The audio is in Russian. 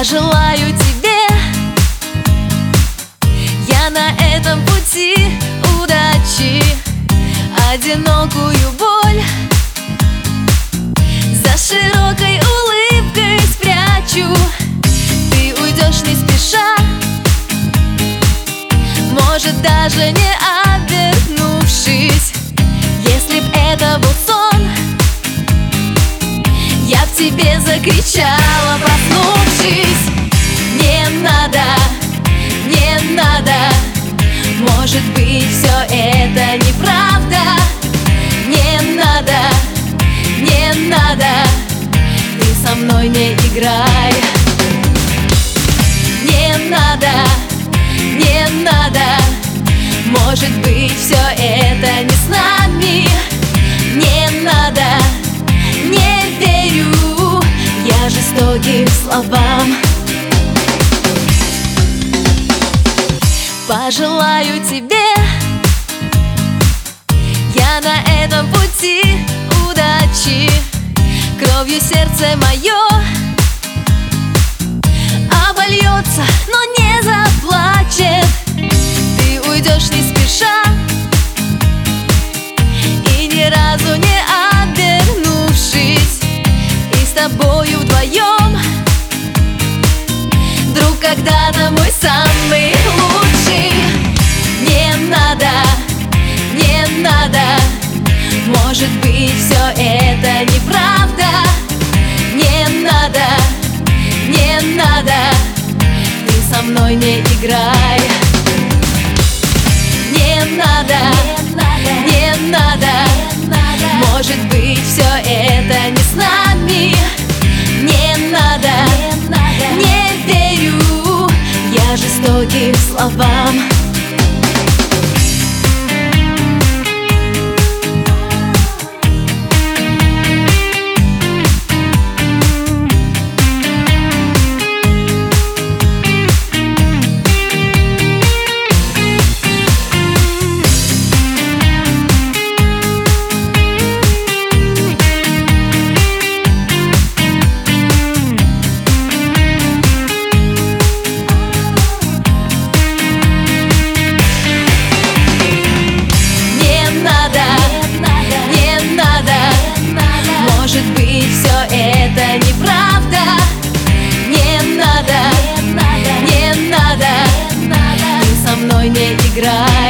Пожелаю тебе я на этом пути удачи, одинокую боль за широкой улыбкой спрячу. Ты уйдешь не спеша, может даже не обернувшись. Если б это был сон, я б тебе закричала, проснувшись. Не надо, не надо, может быть, все это неправда. Не надо, не надо, ты со мной не играй. Не надо, не надо, может быть, все это не с нами. Не надо, не верю я жестоким словам. Пожелаю тебе я на этом пути удачи, кровью сердце мое обольется, но не заплачет. Ты уйдешь не спеша и ни разу не обернувшись, и с тобою вдвоем друг когда-то мой самый лучший. Не надо, не надо, может быть, все это неправда. Не надо, не надо, ты со мной не играй. Не надо, не надо, может быть, все это не с нами. Не надо, не верю я жестоким словам. Может быть, все это неправда. Не надо, не надо, ты со мной не играй.